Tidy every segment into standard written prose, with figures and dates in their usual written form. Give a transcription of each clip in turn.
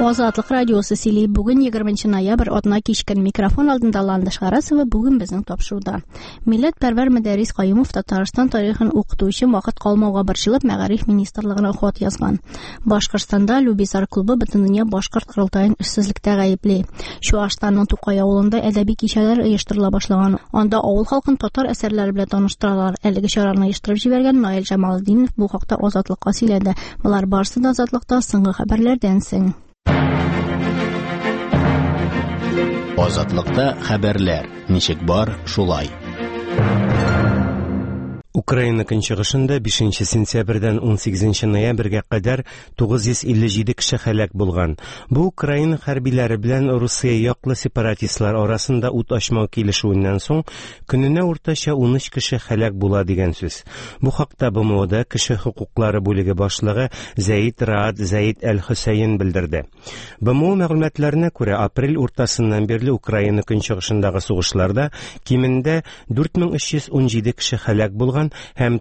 Азатлык радиосы сөйли. Бүген 20 ноябрь атна кичкен микрофон алдында Ландыш Гарасова бүген безнең тапшыруда. Милләтпәрвәр Мөдәррис Каюмов Татарстан тарихын укытучы вакыт калмауга борчылып Мәгариф министрлыгына хат язган. Башкортстанда Любизар клубы бөтендөнья башкорт кырылтайын эшсезлектә гаепли. Чуашстанның Тукай авылында әдәби кичәләр оештырыла башлаган. Анда авыл халкын татар әсәрләре белән таныштыралар. Әлеге чараны оештырып җибәргән Наил Җамалетдинов бу хакта Азатлыкка сөйләде. Булар барысы да Азатлыкта соңгы хәбәрләрдән соң. Азатлыкта хәбәрләр. Ничек бар, шулай. Украина көнчыгышында 5 сентябрьдән 18 ноябрьгә кадәр 957 кеше һәлак булган. Бу Украина хәрбиләре белән Русия яклы сепаратистлар арасында ут ачмау килешүеннән соң көненә уртача 13 кеше һәлак була дигән сүз. Бу хакта БМОда кеше хукуклары бүлеге башлыгы Зәид Раат Зәид Әл-Хөсәйн белдерде. БМО мәгълүматларына күрә, апрель уртасыннан бирле Украина көнчыгышындагы сугышларда кимендә 4317 кеше һәлак булган һәм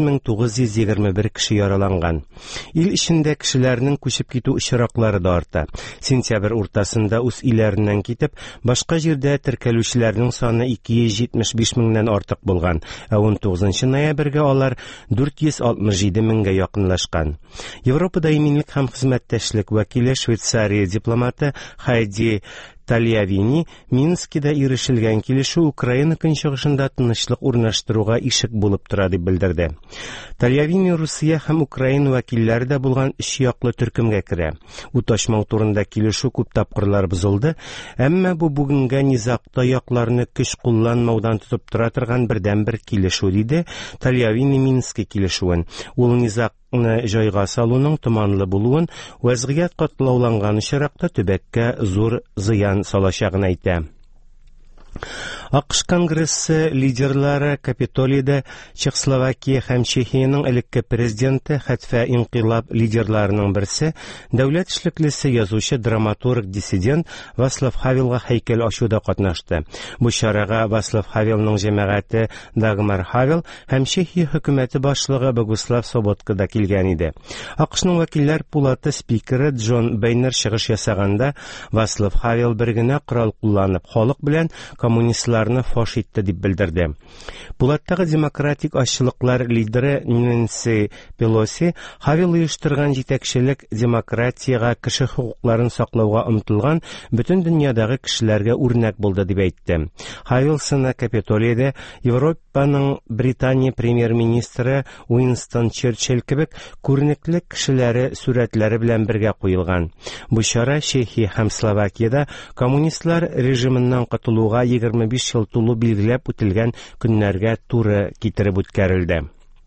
9921 кеше яраланган. Ил эчендә кешеләрнең күчеп китү очраклары да арта. Сентябрь уртасында үз илләреннән китеп, башка җирдә теркәлүчеләрнең саны 275 меңнән артык булган. 19 ноябрьгә алар 467 меңгә якынлашкан. Европада иминлек һәм хезмәттәшлек вәкиле Швейцария дипломаты Хайди Тальявини Минскида ирешелгән килешү Украина көнчыгышында тынычлык урнаштыруга ишек булып тора дип белдерде. Тальявини Русия һәм Украина вәкилләре дә булган 3 яклы төркемгә керә. Уташмау турында килешү күп тапкырлар бозылды, әмма бу бүгенгә низакта якларны көч кулланмаудан тотып тора торган бердән-бер килешү диде Тальявини Мински килешүен. Ул низак җайга салуның томанлы булуын, вазгыять катлауланган очракта төбәккә зур зыян салачагын әйтә. АКШ Конгрессы лидерлары Капитолийда Чехословакия һәм Чехияның элекке президенты хәтфә инкыйлаб лидерларының берсе, дәүләт эшлеклесе язучы драматург диссидент Вацлав Хавелга һәйкәл ачуда катнашты. Бу чарага Вацлав Хавелның җәмәгате Дагмар Хавел һәм Чехия хөкүмәте башлыгы Богуслав Соботка да килгән иде. АКШның вәкилләр пулаты спикеры Джон Бейнер чыгыш ясаганда, Вацлав Хавел бер генә корал кулланып, халык белән коммунистларны фаш итте дип белдерде. Пулаттагы демократик ашчылыклар лидеры Нэнси Пелоси Хавел оештырган җитәкчелек демократиягә, кеше хукукларын саклауга омтылган бөтен дөньядагы кешеләргә үрнәк булды дип әйтте. Хавел сына Капитолийда Европаның Британия премьер-министры Уинстон Черчилль кебек күренекле кешеләре сурәтләре белән бергә куелган. Бу чара Чехия һәм Словакиядә коммунистлар режимыннан катылуга 25 ел тулу билгеләп үтелгән көннәргә туры китереп үткәрелде.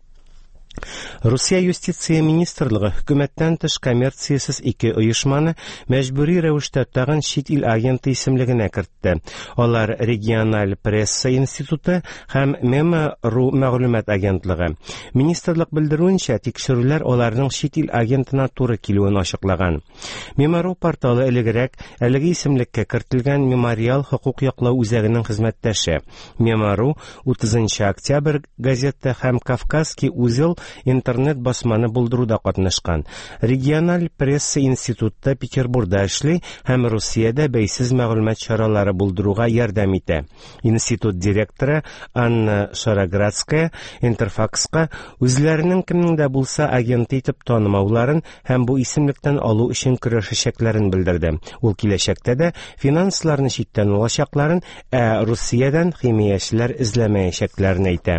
Русия юстиция министрлыгы хөкүмәттән тыш коммерциясез 2 оешманы мәҗбүри рәвештә тагын чит ил агенты исемлегенә кертте. Алар Региональ пресса институты һәм Мема.ру мәгълүмат агентлыгы. Министрлык белдерүенчә, тикшерүләр аларның чит ил агентына туры килүен ачыклаган. Мема.ру порталы элегрәк әлеге исемлеккә кертелгән мемориал хокук яклау үзәгенең хезмәттәше. Мема.ру 30 октябрь газета һәм Кавказский узел интернет басманы булдыруда катнашкан. Региональ пресса институты Петербургда эшли һәм Русиядә бәйсез мәгълүмат чаралары булдыруга ярдәм итә. Институт директоры Анна Шараградская Интерфакска үзләренең кемнең дә булса агент итеп танымауларын һәм бу исемлектән алу өчен көрәшәчәкләрен белдерде. Ул киләчәктә дә финансларны читтән алачакларын, Русиядән химиячеләр эзләмәячәкләрен әйтә.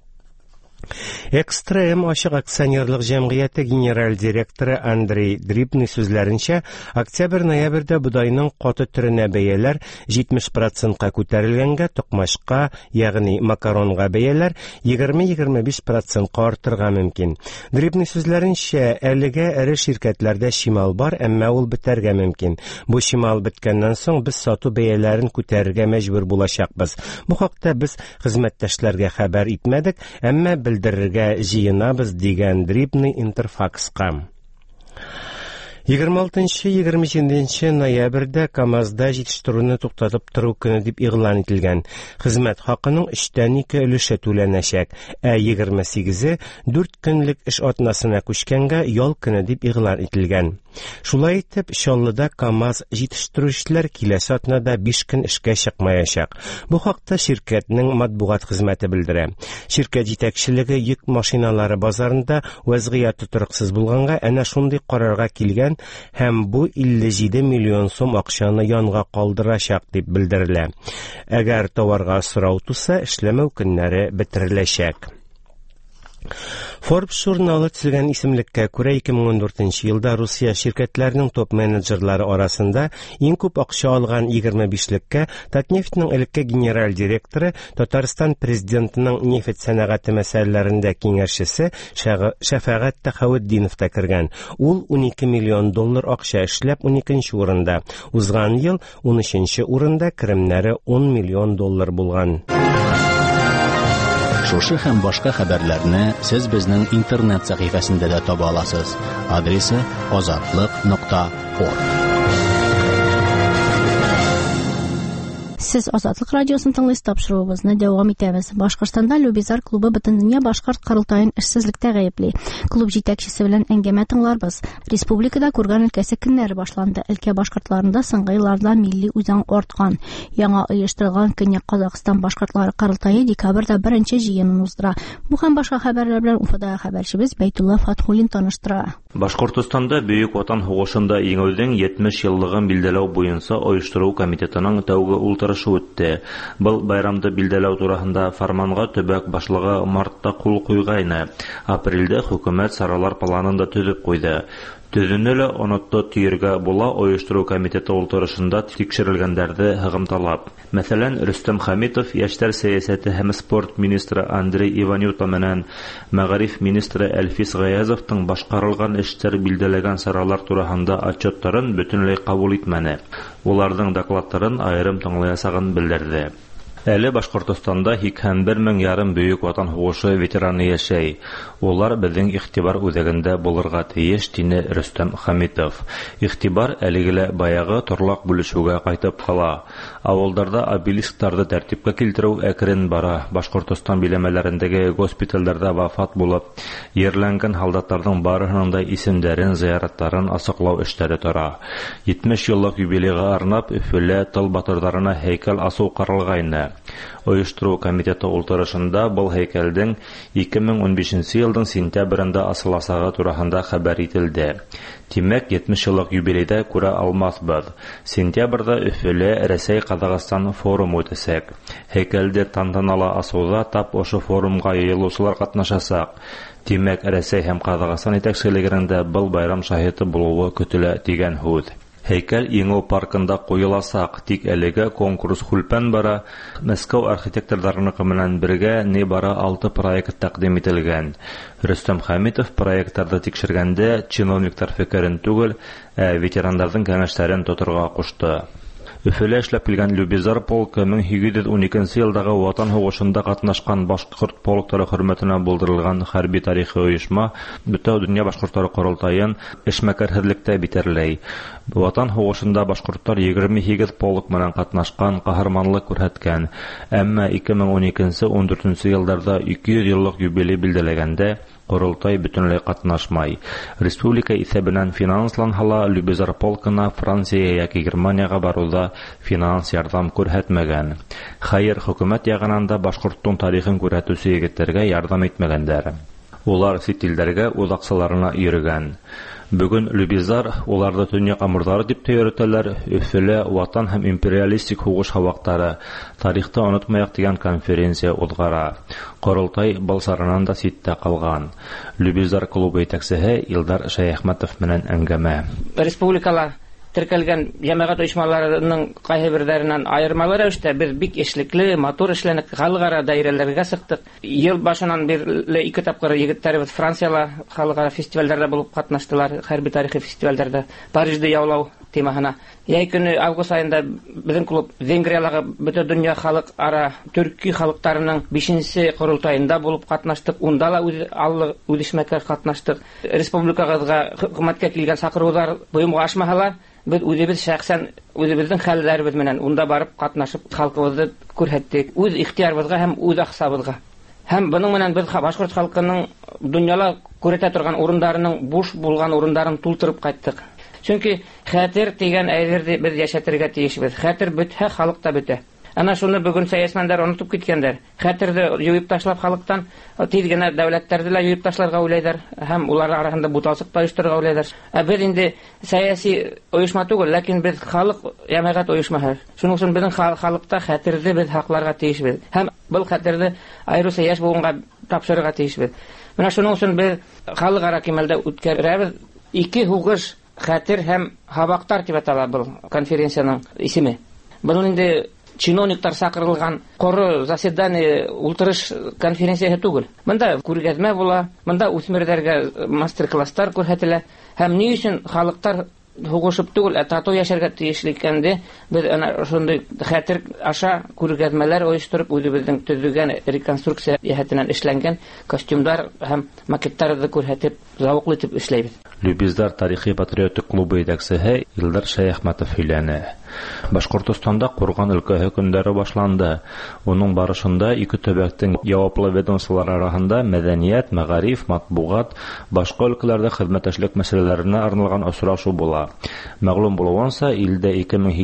Экстрем ашык акционерлык җәмгыяте генераль директоры Андрей Дрибный сүзләренчә, октябрь-ноябрьдә будайның каты төренә бәяләр 70%-ка күтәрелгәнгә, токмашка, ягъни макаронга бәяләр 20-25%-ка артырга мөмкин. Дрибный сүзләренчә, әлегә эре ширкәтләрдә шимал бар, әмма ул бетәргә мөмкин. Бу шимал беткәннән соң без сату бәяләрен күтәрергә мәҗбүр булачакбыз. Бу хакта без хезмәттәшләргә хәбәр итмәдек, әмма белдерергә җыенабыз, дигән Дрибный Интерфакска. 26-27 ноябрьдә КАМАЗда җитештерүне туктатып тору көне дип игълан ителгән. Хезмәт хакының 3/2 өлеше түләнәчәк, 28-е 4 көнлек эш атнасына күчкәнгә ял көне дип игълан ителгән. Шулай итеп, Чаллыда КАМАЗ җитештерүчеләр киләсе атнада 5 көн эшкә чыкмаячак. Бу хакта ширкәтнең матбугат хезмәте белдерә. Ширкәт җитәкчелеге йөк машиналары базарында вазгыять тотрыксыз булганга, әнә шундый карарга килгән һәм бу 57 миллион сум акчаны янга калдырачак дип белдерелә. Әгәр товарга сорау туса, эшләмәү көннәре бетереләчәк. Forbes журналы төзелгән исемлеккә күрә 2014 елда Русия ширкәтләренең топ менеджерлары арасында иң күп акча алган 25леккә Татнефтьнең элекке генераль директоры, Татарстан президентының нефть сәнәгате мәсьәләләрендә киңәшчесе Шәфәгать Тәхәветдинов та кергән. Ул 12 миллион доллар акча эшләп 12нче урында. Узган ел 13нче урында, керемнәре 10 миллион доллар булган. Шушы һәм башка хәбәрләрне сез безнең интернет сәхифәсендә дә таба аласыз. Адресы azatlык.org. Сез Азатлык радиосын тыңлыйсыз, тапшыруыбызны дәвам итәбез. Башкортстанда Любизар клубы Бөтендөнья башкорт корылтайын эшсезлектә гаепли. Клуб җитәкчесе белән әңгәмә тыңларбыз. Республикада Курган өлкәсе көннәре башланды. Өлкә башкортларында соңгы елларда милли үзаң арткан. Яңа оештырылган Көньяк Казакстан башкортлары корылтайы декабрьдә беренче җыенын уздыра. Бу һәм башка хәбәрләр белән Уфада хәбәрчебез Бәйтулла Фатхуллин таныштыра. Башкортстанда Бөек Ватан һугышында иңүдән 70 еллыгын билдәләү буенча оештыру комитетының тәүге ултырышы үтте. Был байрамды билдәләү турында фарманга төбәк башлыгы мартта кул куйгайны. Апрельдә хөкүмәт саралар планын да төзеп куйды. Төзүнеле онытты тиергә була оештыру комитеты ултырышында тикшерелгәндәрде һәгымталап. Мәсәлән, Рөстәм Хәмитов, яшьләр сәясәте һәм спорт министры Андрей Иванюта менән Мәгариф министры Әлфис Гаязовтың башкарылган эшләр билдәләгән саралар турында отчетларын бөтенләй кабул итмәне. Уларның докладларын аерым тыңлаячагын белдерде. Әле Башкортстанда 51 мең ярым Бөек Ватан һугышы ветераны яшәй. Улар безнең игътибар үзәгендә булырга тиеш, дине Рөстәм Хәмитов. Игътибар әлегелә баягы торлак бүлешүгә кайтып кала. Авылларда обелискларны тәртипкә килтерү әкрен бара. Башкортстан биләмәләрендәге госпитальләрдә вафат булып, ерләнгән солдатларның барыһының да исемнәрен, зыяраттарын асыклау эшләре тора. 70 еллык юбилейга арнап Өфөлә тыл батырларына һәйкәл асу каралгайны. Оештыру комитеты ултырышында был һәйкәлдең 2015 елның сентябрендә асыласагы турында хәбәр ителде. Тимәк, 70 еллык юбилейда күрә алмаспыз. Сентябрьдә Өфөлә Рәсәй-Казакстан форум үтәсәк. Һәйкәлдә тантаналы асуда тап ошо форумга йыелучылар катнашачак. Тимәк, Рәсәй һәм Казакстан итәкчелегендә был байрам шаһиты булуы көтелә дигән һүз. Һәйкәл Иңү паркында куеласак, тик әлегә конкурс хүлпән бара. Мәскәү архитекторларыныкы менән бергә не бара 6 проект тәкъдим ителгән. Рөстәм Хәмитов проектларда тикшергәндә чиновниклар фикерен түгел, ветераннарның кәңәшләрен тотырга кушты. Өфөлә эшләп килгән Любизар полкы 1712 елдагы Ватан һугышында катнашкан башкорт полклары хөрмәтенә булдырылган хәрби тарихи оешма Бөтендөнья башкортлары корылтайын эшмәкәрһезлектә битәрләй. Ватан һугышында башкортлар 28 полк менән катнашкан, каһарманлык күрсәткән. Әмма 2012-14 елларда 200 еллык юбилей билдәләгәндә Корылтай бөтенләй катнашмай. Республика исәбеннән финансланһа, Любизар полкына Франция яки Германияга баруда финанс ярдәм күрһәтмәгән. Хәер, хөкүмәт ягыннан да башкорттың тарихын күрһәтүче егетләргә ярдәм итмәгәннәр. Улар ситилләргә үз аксаларына йөргән. Бүген Любизар уларда төньяк амурлары дип йөртәләр. Өфөлә Ватан һәм империалистик хугыш хавактары тарихта онытмаяк дигән конференция узгара. Корылтай балсарынан да ситтә калган. Любизар клубы итәкчесе Илдар Шәйхмәтов менән әңгәмә. Республикала теркәлгән җәмәгать оешмаларының кайһы бирләреннән аермалы рәвештә без бик эшлекле, матур эшләнек, халыкара даирәләргә сыктык. Ел башынан бирле 2 тапкыр егетләребез Франциялә халыкара фестивальләрдә булып катнаштылар, хәрби тарихи фестивальләрдә. Парижда яулау темаһына. Яй көне август айында безнең клуб Венгриядагы бөтен дөнья халык ара төрки халыкларының 5нче курултаенда булып катнаштык. Унда да үдешмәккә катнаштык. Республикагызга хөкүмәткә килгән сакырулар буйымга ашмаһалар, без үзебез шәхсән үзебезнең хәлләребез менән унда барып катнашып халкыбызны күрһәттек. Үз ихтиярыбызга һәм үз аксабызга. Һәм буның менән без башкорт халкының дөньяла күрәтә торган урыннарының буш булган урыннарын тултырып кайттык. Чөнки хәтер дигән әйберне без яшәтергә тиешбез. Хәтер бетһә, халык та бетә. Ана шуны бүген сәясәтмәннәр онытып киткәннәр. Хәтерде юып ташлап халыктан тиз генә дәүләтләрне дә юып ташларга уйлыйлар һәм улар арасында буталсык таштырырга уйлыйлар. Без инде сәяси оешма түгел, ләкин без халык җәмәгать оешмаһы. Шуның өчен безнең халыкта хәтерде без хакларга тиешбез. Һәм бу хәтерде айрыса яшь булганга тапшырырга тиешбез. Менә шуның өчен без халыкара кимәлдә үткәрәбез. 2 хугыш хәтер һәм хабактар дип атала бу конференциянең исеме. Буның инде чиновниктар сакырылган коры заседание ултырыш конференциясы түгел. Монда күргәзмә була, монда үсмерләргә мастер-класслар күрһәтелә һәм ни өчен халыктар хугышып түгел, тату яшәргә тиешликәнде без ана шундый хәтер аша күргәзмәләр оештырып үзебезнең төзелгән реконструкция яһәтеннән эшләнгән костюмдар һәм макеттарны күрһәтеп, зауыклы итеп эшләйбез. Любиздар тарихи патриотик клубы итәкчесе Илдар Шәяхмәтов һөйләне. Башкортстанда Курган өлкәһе көндәре башланды. Уның барышында ике төбәктең яуаплы ведомстволары арасында мәдәният, мәгариф, матбугат, башка өлкәләрдә хезмәттәшлек мәсьәләләренә арналган очрашу була. Мәгълүм булганча, илдә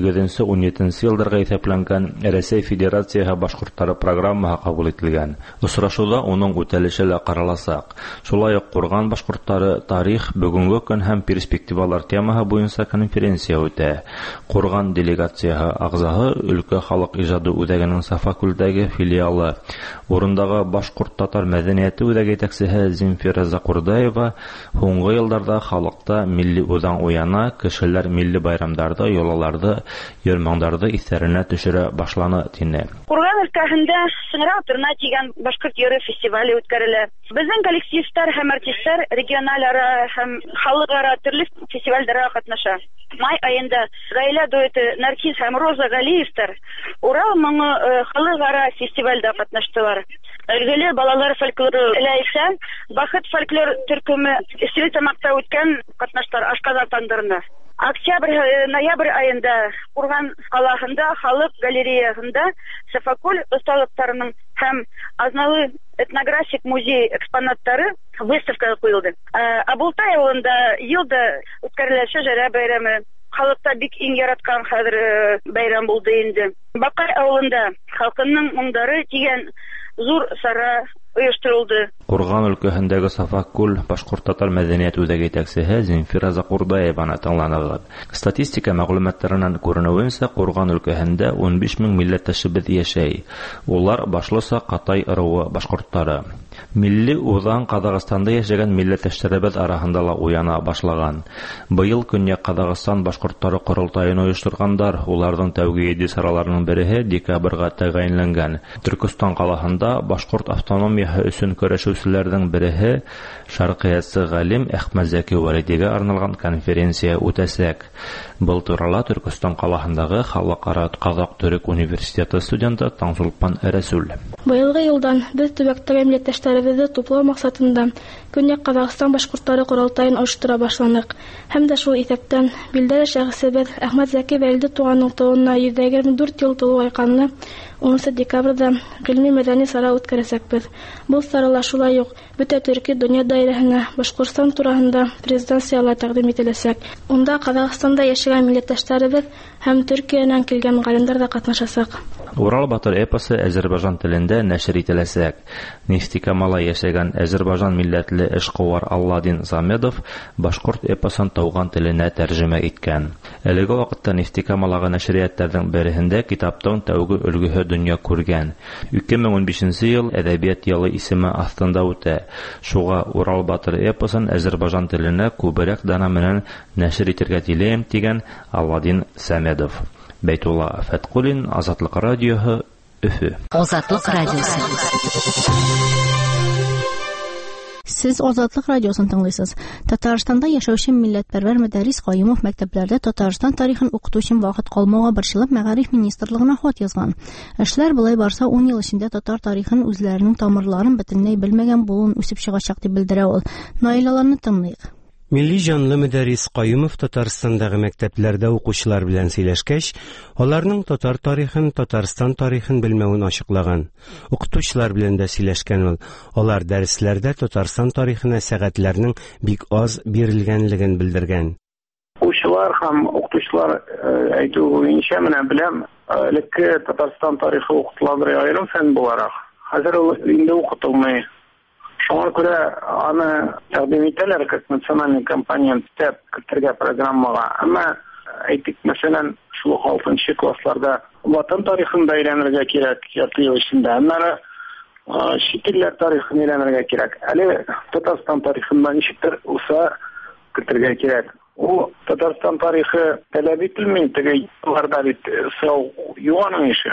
2008-17 елларга исәпләнгән Россия Федерацияһы башкортлары программаһы кабул ителгән. Очрашуда уның үтәлеше дә караласак. Шулай ук Курган башкортлары тарих, бүгенге көн һәм перспективалар темаһы буенча конференция үтә. Курган делегацияһы агзаһы өлкә халык иҗады үзәгенең Сафакүлдәге филиалы, урындагы башкорт татар мәдәнияте үзәге итәкчесе Зинфира Закурдаева һуңгы елларда халыкта милли үзаң уяна, кешеләр милли байрамнарда, йолаларда, йөрмәңнәрдә исәренә төшерә башланы дине. Курган өлкәһендә Сыңрау турына тигән башкорт йөрү фестивале үткәрелә. Безнең коллективтар һәм артистлар региональ ара һәм халыкара төрле фестивальләрдә катнаша. Май айында гаилә дуэты Наркис һәм Роза Галиевтар Урал моңы халыкара фестивальдә катнаштылар. Өлгеле балалар фольклоры Ләйсән, Бахыт фольклор төркеме Стилтамакта үткән катнаштар Ашказан тандырында. Октябрь-ноябрь айында Курган калаһында халык галереясында Сафакүл осталыктарының һәм Азналы этнографик музей экспонаттары выставкага куелды. Абултай авылында елда үткәрелә шәҗәрә бәйрәме. Халыкта бик иң яраткан хәзер бәйрәм булды инде. Бакай авылында халкының моңдары дигән зур сара оештырылды. Курган өлкәһендәге Сафакүл башкорт татар мәдәният үзәге итәкчесе Зинфира Закурдаеваны тыңланыгыз. Статистика мәгълүматларыннан күренүенчә, Курган өлкәһендә 15 мең милләттәшебез яшәй. Улар башлыса Катай ыруы башкортлары. Милли үзаң Казакъстанда яшәгән милләттәшләребез арасында ла уяна башлаган. Быел Көньяк Казакъстан башкортлары курултаен оештыргандар. Уларның тәүге 7 сараларының бере декабрьгә тәгаенләнгән. Түркстан калаһында башкорт автономияһы өчен көрәшүчеләрнең бере Шаркыятсы галим Әхмәт Зәки Вәлидигә арналган конференция үтәсәк. Был турыда Түркстан калаһындагы Халыкара Казак-Төрек университеты студенты Таңсулпан Рәсүл. Быелгы елдан без төбәктәге милләттәшләребезне туплау максатында Көньяк Казакъстан башкортлары курултаен оештыра башланык. Һәм дә шул исәптән билдәле шәхесебез Әхмәт Зәки Вәлиди туганның тууына 124 ел тулу айканны 10 декабрьдә гыйльми-мәдәни сара үткәрәсәкбез. Бу сарала шулай ук бөтә төрки дөнья даирәһенә Башкортстан турында презентациялар тәкъдим ителәчәк. Унда Казакъстанда яшәгән милләттәшләребез һәм Төркиянән килгән галимнәр дә катнашачак. Урал батыр эпосы Азәрбайҗан телендә нәшр ителәчәк. Нефтекамала яшәгән Азәрбайҗан милләтле эшкуар Алладин Замедов башкорт эпосын тауган теленә тәрҗемә иткән. Әлеге вакытта Нефтекамалага нәшриятләрнең береһендә китаптың тәүге өлгеһе дөнья күргән. 2015 ел әдәбият ялы исеме астында үтә. Шуга Урал батыр эпосын Азәрбайҗан теленә күбрәк дана менән нәшр итәргә теләйм дигән Алладин Замедов. Бәйтулла Фәткулин, Азатлык радиоһы, Өфө. Азатлык радиосы. Сез Азатлык радиосын тыңлыйсыз. Татарстанда яшәүче милләтпәрвәр Мөдәррис Каюмов мәктәпләрдә Татарстан тарихын укыту өчен вакыт калмауга борчылып, Мәгариф министрлыгына хат язган. Эшләр булай барса 10 ел эчендә татар тарихын үзләренең тамырларын бөтенләй белмәгән булуын үсеп чыгачак дип белдерә ул. Наилаларны тыңлыйк. Милли җанлы Мөдәррис Каюмов Татарстандагы мәктәпләрдә укучылар белән сөйләшкәч, аларның татар тарихын, Татарстан тарихын белмәвен ачыклаган. Укытучылар белән дә сөйләшкән ул. Алар дәресләрдә Татарстан тарихына сәгатьләрнең бик аз бирелгәнлеген белдергән. Укучылар һәм укытучылар әйтү буенча менә беләм, элекке Татарстан тарихы укытыла бер аерым фән буларак. Хәзер ул инде укытылмый. Шуңа күрә аны тәкъдим итәләр как национальный компонент дип кертергә программага. Әмма әйтик, мәсәлән, шул 6нчы классларда ватан тарихын да өйрәнергә кирәк, ярты ел эчендә. Аннары чит илләр тарихын өйрәнергә кирәк. Әле Татарстан тарихын да ничектер булса кертергә кирәк. Ул Татарстан тарихы таләп ителми, теге елларда бит сау юаның ише.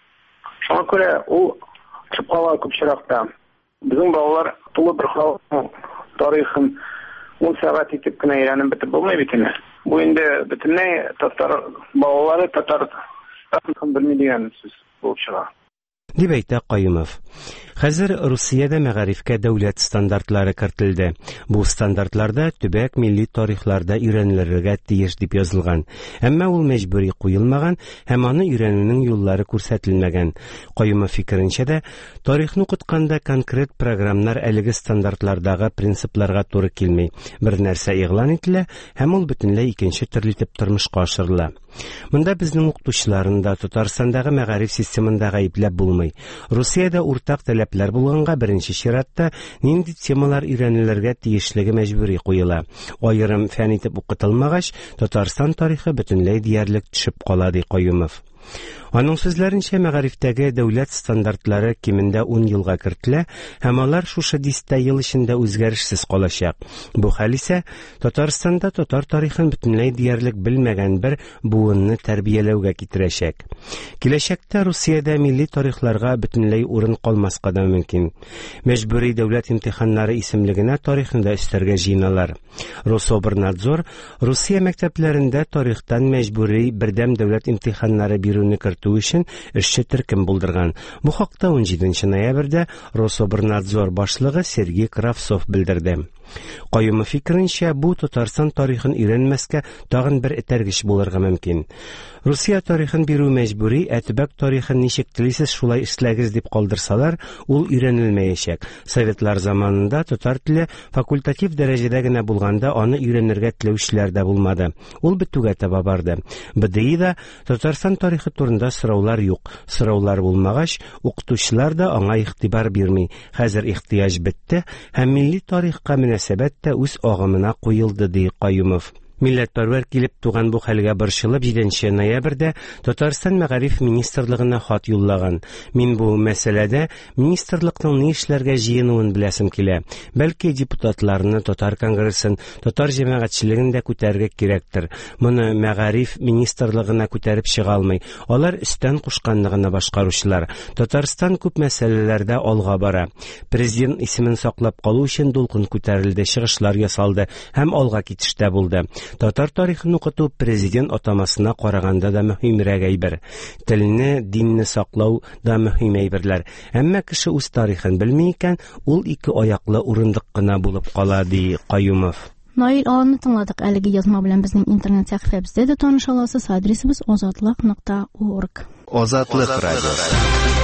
Шуңа күрә ул чыпкала күп чиракта. Безнең балалар тулы бер халыкның тарихын 10 сәгать итеп кенә өйрәнеп бетеп булмый бит инде. Бу инде бөтенләй татар балалары татар тарихын белми дигән сүз булып чыга. Дип әйтә Каюмов. Хәзер Русиядә мәгарифкә дәүләт стандартлары кертелде. Бу стандартларда төбәк милли тарихларда өйрәнелергә тиеш дип язылган. Әмма ул мәҗбүри куелмаган һәм аны өйрәнүнең юллары күрсәтелмәгән. Каюмов фикеренчә дә, тарихны укытканда конкрет программнар әлеге стандартлардагы принципларга туры килми. Бер нәрсә игълан ителә һәм ул бөтенләй икенче төрле итеп тормышка ашырыла. Монда безнең укытучыларын да Татарстандагы мәгариф системында гаепләп булмый. Русиядә уртак таләпләр булганга беренче чиратта нинди темалар өйрәнелергә тиешлеге мәҗбүри куела. Аерым фән итеп укытылмагач, Татарстан тарихы бөтенләй диярлек төшеп кала, ди Каюмов. Аның сүзләренчә, мәгарифтәге дәүләт стандартлары кимендә 10 елга кертелә, һәм алар шушы 10 ел эчендә үзгәрешсез калачак. Бу хәл исә Татарстанда татар тарихын бөтенләй диярлек белмәгән бер буынны тәрбияләүгә китерәчәк. Киләчәктә Русиядә милли тарихларга бөтенләй урын калмаска да мөмкин. Мәҗбүри дәүләт имтиханнары исемлегенә тарихны да өстәргә җыйналар. Рособорнадзор Русия мәктәпләрендә тарихтан мәҗбүри бердәм дәүләт имтиханнары бирүне кертү өчен эшче төркем булдырган. Бу хакта 17 ноябрьдә Рособорнадзор башлыгы Сергей Кравцов белдерде. Каюмов фикеренчә, бу Татарстан тарихын өйрәнмәскә тагын бер этәргеч булырга мөмкин. Русия тарихын бирү мәҗбүри, төбәк тарихын ничек телисез шулай эшләгез дип калдырсалар, ул өйрәнелмәячәк. Советлар заманында татар теле факультатив дәрәҗәдә генә булганда аны өйрәнергә теләүчеләр дә булмады. Ул бетүгә таба барды. БДИда Татарстан тарихы турында сораулар юк. Сораулар булмагач, укытучылар да аңа игътибар бирми. Хәзер ихтыяҗ бетте һәм милли тарихка мөнәсәбәт тә үз агымына куелды, ди Каюмов. Милләтпәрвәр килеп туган бу хәлгә борчылып 7 ноябрьдә Татарстан мәгариф министрлыгына хат юллаган. Мин бу мәсьәләдә министрлыкның ни эшләргә җыенуын беләсем килә. Бәлки депутатларны, татар конгрессын, татар җәмәгатьчелеген дә күтәрергә кирәктер. Моны мәгариф министрлыгына күтәреп чыга алмый. Алар өстән кушканлыгына башкаручылар. Татарстан күп мәсьәләләрдә алга бара. Президент исемен саклап калу өчен дулкын күтәрелде, чыгышлар ясалды һәм алга китештә булды. Татар тарихын укыту президент атамасына караганда да мөһимрәк әйбер. Телне, динне саклау да мөһим әйберләр. Әмма кеше үз тарихын белми икән, ул ике аяклы урындык кына булып кала, ди Каюмов. Наил аланы тыңладык. Әлеге язма белән безнең интернет сәхифәбездә дә таныша аласыз. Адресыбыз azatlык.org. Азатлык радиосы.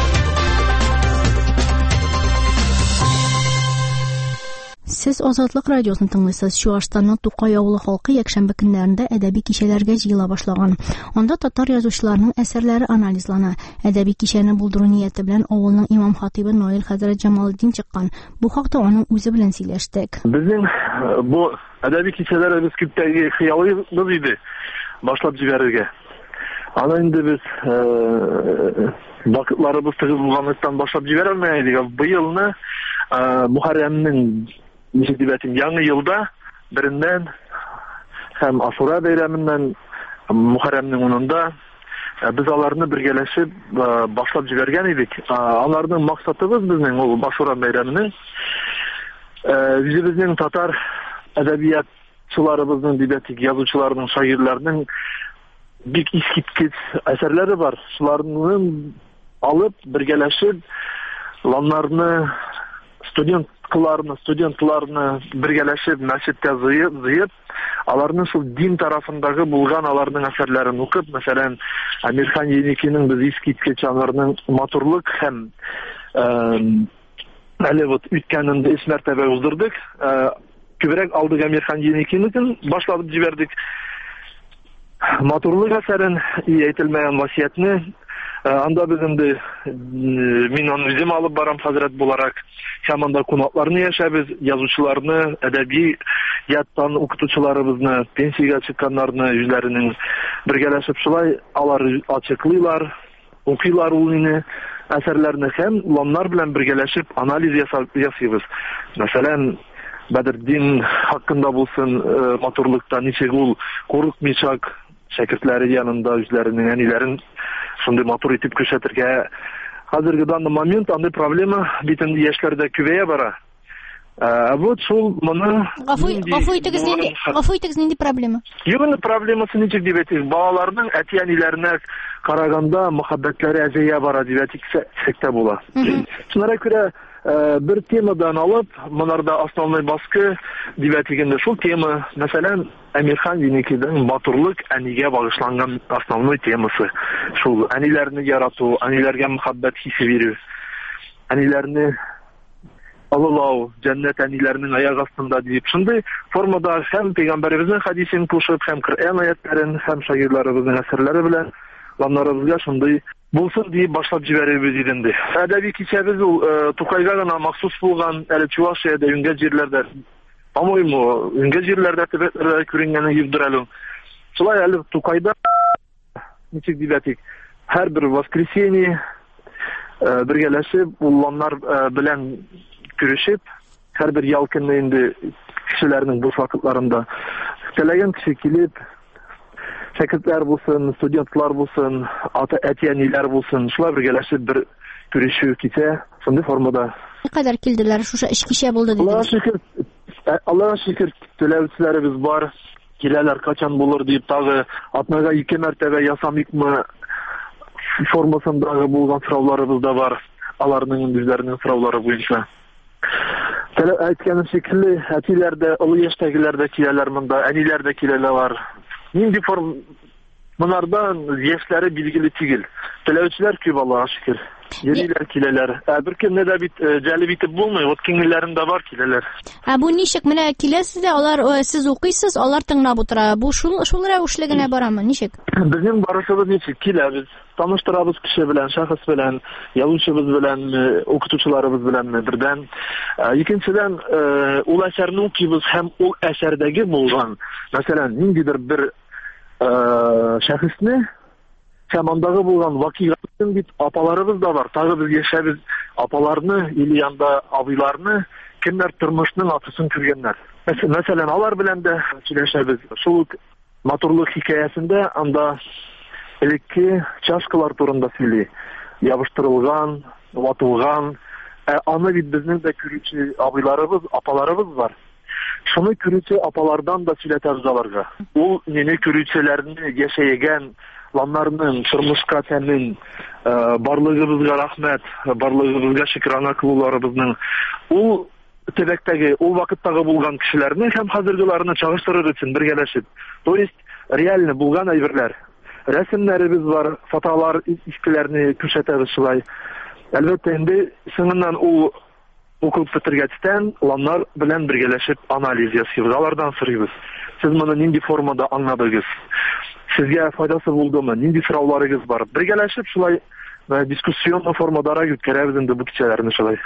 Сез Азатлык радиосын тыңлыйсыз. Чуашстанның Тукай авылы халкы якшәмбе көннәрендә әдәби кичәләргә җыела башлаган. Анда татар язучыларының әсәрләре анализлана. Әдәби кичәне булдыру нияте белән авылның имам-хатибы Наил хәзрәт Җамалетдин чыккан. Бу хакта аның үзе белән сөйләштек. Безнең бу әдәби кичәләребез күптәге хыялыбыз иде башлап җибәрергә. Аны инде без вакытларыбыз тыгыз булганлыктан башлап җибәрә алмыйбыз. Быелны Мухаррамның яңа елда береннән һәм Ашура бәйрәменнән Мухаррамның 10-ында без аларны бергәләшеп башлап җибәргән идек. Аларның максатыбыз безнең ул Ашура бәйрәменең Үзебезнең татар әдәбиятчыларыбызның, дибәтик язучыларның, шагыйрьләрнең бик искиткеч әсәрләре бар. Шуларны алып, бергәләшеп, ланнарны, студентларны бергәләшеп, мәчеткә зыеп, аларның шул дин тарафындагы булган аларның әсәрләрен укып, мәсәлән, Әмирхан Еникинең без искиткеч аңарның матурлык һәм әле вот үткәнендә 3 мәртәбә уздырдык. Күбрәк алдык Әмирхан Еникинең башлап җибәрдек. Матурлык әсәрен, әйтелмәгән васиятне, анда без инде мин аны үзем алып барам хәзрәт буларак, һәм анда кунакларны яшәбез, язучыларны, әдәби яттан укытучыларыбызны, пенсиягә чыкканнарны үзләренең бергәләшеп шулай алар ачыклыйлар, укыйлар ул мине әсәрләрне һәм ланнар белән бергәләшеп анализ ясыйбыз. Мәсәлән, Бәдердин хакында булсын, матурлыкта ничек ул курыкмыйчак шәкертләре янында үзләренең әниләрен шундый матур итеп күрсәтергә. Хәзерге данный момент андый проблема битен яшьләрдә күбәя бара. Вот шул моны Гафу итегез, нинди проблема? Югын проблемасы ничек дип әйтик, балаларның әти-әниләренә караганда мөхәббәтләре әзәя бара дип әйтсәк була. Шунара күрә bir temadan alıp, bunlarda основной baskı dibetiginde şu tema, mesela Emirhan Yenikid'in Baturluk әнигә bağışlangan основной teması. Şu әниләрне yaratу, әниләргә muhabbet hissi veriyor. Әниләрне алылау, cennet әниләрнең аяк астында дип. Шундый формада hem Peygamberimizin hadisini кушып, hem Kur'an ayetlәрен, hem şagirlərimizin əsərləri белән ланнарыбызга шундый булсын дип башлап җибәрәбез инде. Әдәби кичәбез ул Тукайга гына махсус булган, әле Чувашиядә үнгә җирләрдә, по-моему, үнгә җирләрдә төбәкләрдә күренгәне юктыр әле. Шулай әле Тукайда ничек дип әйтик, һәр бер воскресенье бергәләшеп, улланнар белән күрешеп, һәр бер ял көнне инде кешеләрнең буш вакытларында теләгән кеше килеп, шәкертләр булсын, студентлар булсын, әти-әниләр булсын, шулар бергәләшеп бер күрешү китә, шундый формада. Кадәр килделәр, шуша эш кичә булды дидегез. Аллаһка шөкер, төләүчеләребез бар, киләләр качан булыр дип, тагы атнага 2 мәртәбә ясамыкмы формасындагы булган сорауларыбыз да бар, аларның үзләренең сораулары буенча. Әйткәнем шикелле, әтиләр дә, олы яшьтәгеләр дә киләләр монда, әниләр дә киләләр. Нинди форм монардан яшьләре билгеле түгел. Теләүчеләр күп, Аллаһка шөкер. Йөриләр, киләләр. Бер кемне дә бит җәлеп итеп булмый, вот киңелләрендә бар киләләр. Бу ничек менә киләсез дә, алар сез укыйсыз, алар тыңлап утыра. Бу шул рәвешле генә барамы? Ничек? Безнең барышыбыз ничек киләбез, таныштырабыз кеше белән, шәхес белән, язучыбыз белән, укытучыларыбыз белән бердән. Икенчедән, ул әсәрне укыйбыз һәм ул әсәрдәге булган, мәсәлән, ниндидер бер шәхесне һәм андагы булган вакыйгатын бит апаларыбыз да бар. Тагы без яшәбез апаларны, или янда абыйларны, кемнәр тормышның атысын күргәннәр. Мәсәлән, алар белән дә сөйләшәбез. Шул матурлык хикәясендә анда элекке чашкалар турында сөйли. Ябыштырылган, ватылган, аны бит безнең дә күрүче абыйларыбыз, апаларыбыз бар. Шуны күрүче апалардан да сөйләтәбез аларга. Ул нене күрүчеләрне яшәгән ланнарның тормышка тәмин, барлыгыбызга рәхмәт, барлыгыбызга шөкранә кылуларыбызның. Ул төбәктәге, ул вакыттагы булган кешеләрне һәм хәзергеләрне чагыштырыр өчен бергәләшеп. То есть реально булган әйберләр. Рәсемнәребез бар, фотолар, искеләрне күрсәтәбез шулай. Әлбәттә инде соңыннан ул укып бетергәчтән ланнар белән бергәләшеп анализ ясыйбыз, алардан сорыйбыз. Сез моны нинди формада аңладыгыз? Сезгә файдасы булдымы? Нинди сорауларыгыз бар? Бергәләшеп шулай дискуссион формадара үткәрәбез инде бу кичәләрне шулай.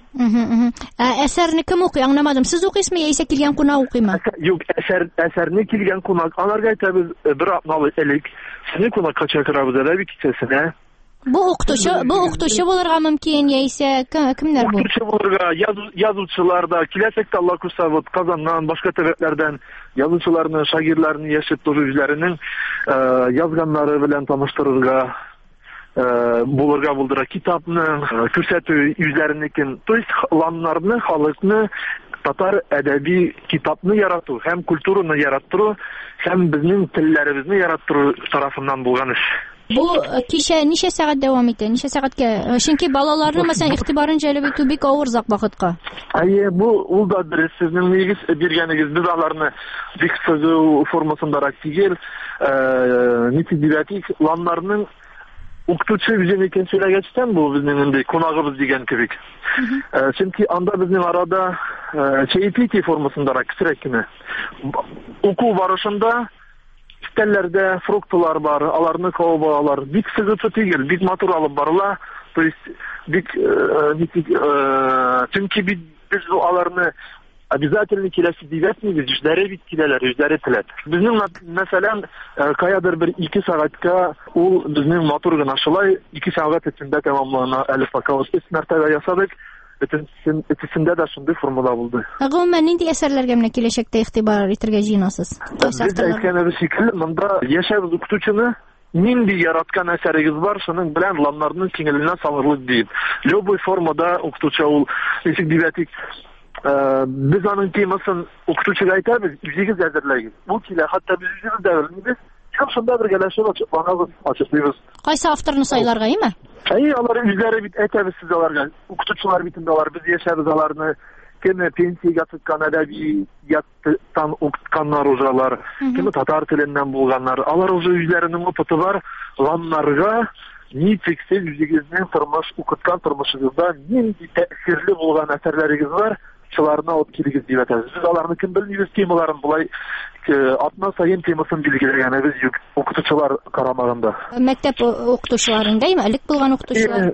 Әсәрне кем укый? Аңламадым. Сез укыйсызмы яисә килгән кунак укыймы? Юк, әсәрне килгән кунак. Аларга әйтәбез, бер атналы элек сезне кунакка чакырабыз әдәби кичәсенә. Бу укытучы булырга мөмкин яисә кемнәр бу? Укытучы булырга, язучылар да киләсәктә Алла күрсә, вот Казаннан, башка төбәкләрдән язучыларны, шагыйрьләрне яшәп тору үзләренең язганнары белән таныштырырга, булырга булдыра китапны күрсәтү үзләренекен. То есть ланнарны, халыкны татар әдәби китапны ярату һәм культураны яраттыру һәм безнең телләребезне яраттыру тарафыннан булган эш. Бу кичә ничә сәгать дәвам итә? Ничә сәгатькә? Чөнки балаларны мәсәлән игътибарын җәлеп итү бик авыр зак вакытка. Бу ул да дөрес. Сезнең нигез биргәнегез, без аларны бик сызу формасында түгел, нитидиватик ланнарның укытучы үзен икән сөйләгәчтән бу безнең инде кунагыбыз дигән кебек. Чөнки анда безнең арада чәйпити формасында кисерәк кенә. Уку барышында Стәлләрдә фруктылар бар, аларны кабып алалар. Бик сызыты түгел, бик матур алып барыла. То есть бик чөнки без аларны обязательно киләсе дигәнбез, үзләре бит киләләр, үзләре теләп. Безнең мәсәлән, каядыр бер 2 сәгатькә ул безнең матур гына шулай 2 сәгать эчендә тәмамлана. Әле пока үз мәртәбә ясадык. Өтесендә дә шундый формула булды. Гомумән нинди әсәрләргә менә киләчәктә игътибар итәргә җыенасыз? Без әйткәнебез шикелле, монда яшәбез укытучыны нинди яраткан әсәрегез бар, шуның белән ланнарның киңеленә салырлык дип. Любой формада укытучы ул ничек дибәтик, без аның темасын укытучыга әйтәбез, үзегез әзерләгез. Бу килә, хәтта без үзебез дә белмибез. Шунда бер гәләшеп ачыклыйбыз. Кайсы авторны сайларга, име? Алар үзләре бит әйтәбез сез аларга. Укытучылар битендә алар, без яшәбез аларны. Кеме пенсиягә чыккан әдәбияттан укытканнар ужалар, кеме татар теленнән булганнар. Алар уже үзләренең опыты бар. Ланнарга ничексез үзегезнең тормыш укыткан тормышыгызда нинди тәэсирле булган әсәрләрегез бар, шуларны алып килегез дип әйтәбез. Без аларны кем белмибез темаларын булай атна сайын темасын билгеләгәнебез юк. Укытучылар карамагында. Мәктәп укытучыларында элек булган укытучылар.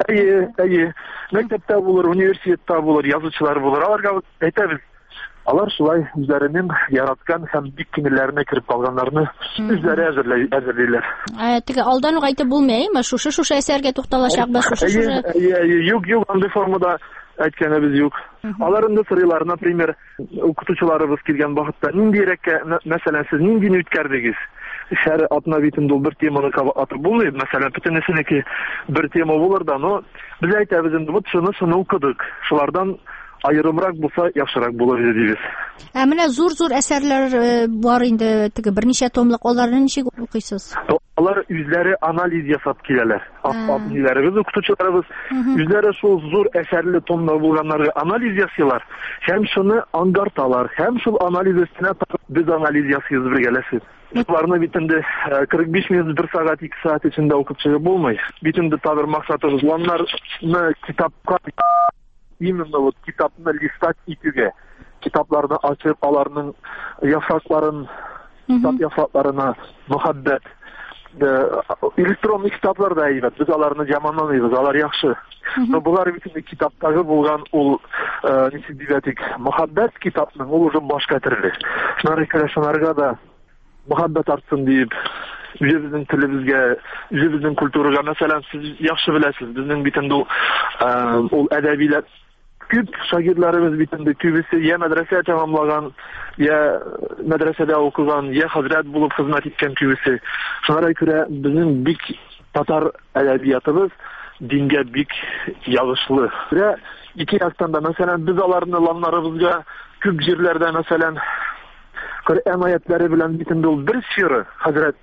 Мәктәптә булыр, университетта булыр, язучылар булыр. Аларга әйтәбез. Алар шулай үзләренең яраткан һәм бик киңелләренә кирип калганнарны үзләре әзерлиләр. Теге алдан ук әйтеп булмый, шушы әсәргә тукталачакбыз, шушы. Юк, андый формада әйткәнебез юк. Аларында сырыйлар, например, укытучыларыбыз килгән вакытта ниндирәккә, мәсәлән, сез ниндине үткәрдегез? Шәһәр атна битендә бер теманы атып булмый, мәсәлән, бөтенесенеке бер тема булыр да, но без әйтәбез инде, вот шуны укыдык. Шулардан айрымрак булса яхшырак булыр дибез. Менә зур әсәрләр бар инде, теге берничә томлык, аларны ничек укыйсыз? Алар үзләре анализ ясап киләләр. Апниләребез, укытучыларыбыз үзләре шул зур әсәрле томлар булганнарга анализ ясыйлар. Һәм шуны аңгарталар. Һәм шул анализ өстенә без анализ ясыйбыз бергәләшеп. Буларны бит инде 45 минут, 1 сәгать, 2 сәгать эчендә укып чыгып булмый. Бит инде табыр максатыбыз ланнарны китапка, именно вот китапны листать итүгә, китапларны ачып, аларның яфракларын, китап яфракларына мөхәббәт. Электронный китаплар да әйбәт, без аларны жаманламыйбыз, алар яхшы. Но булар бит инде китаптагы булган ул ничек дибәтик, мөхәббәт китапның ул уже башка төрле. Шунарга да мөхәббәт артсын дип, үзебезнең телебезгә, үзебезнең культурага, мәсәлән, сез яхшы беләсез, безнең бит инде ул әдәбиләр күп шагирдларыбыз бит инде күбесе я мәдрәсә тәмамлаган, я мәдрәсәдә укыган, я хәзрәт булып хезмәт иткән күбесе. Шуңа күрә безнең бик татар әдәбиятыбыз дингә бик ягышлы. Ике яктан да, мәсәлән, без аларны ланнарыбызга күп җирләрдә, мәсәлән, Коръән аятлары белән бит инде ул бер сиры, хәзрәт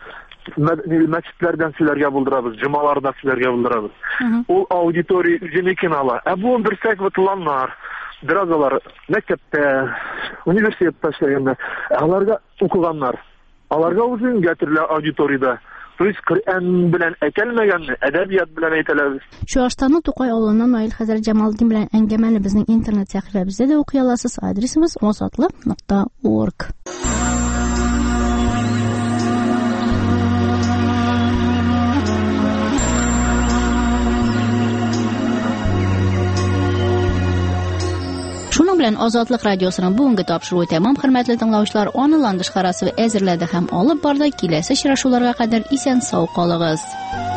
мәчетләрдән сөйләргә булдырабыз, җомаларда сөйләргә булдырабыз. Ул аудитория үзенекен ала. Бу берсәк ватланнар, бераз алар мәктәптә, университетта эшләгәндә, аларга укыганнар. Аларга үзенең төрле аудиторияда. То есть Коръән белән әйтелмәгәнне әдәбият белән әйтәләбез. Чуашстанның Тукай авылыннан Наил хәзрәт Җамалдин белән әңгәмәне безнең интернет сәхифәбездә дә укый аласыз. Адресыбыз ozodlik.org. Шуның белән Азатлык радиосының бүгенге тапшыруы тәмам, хөрмәтле тыңлаучылар. Аны Ландыш Харасова әзерләде һәм алып барды. Киләсе очрашуларга кадәр исән сау калыгыз.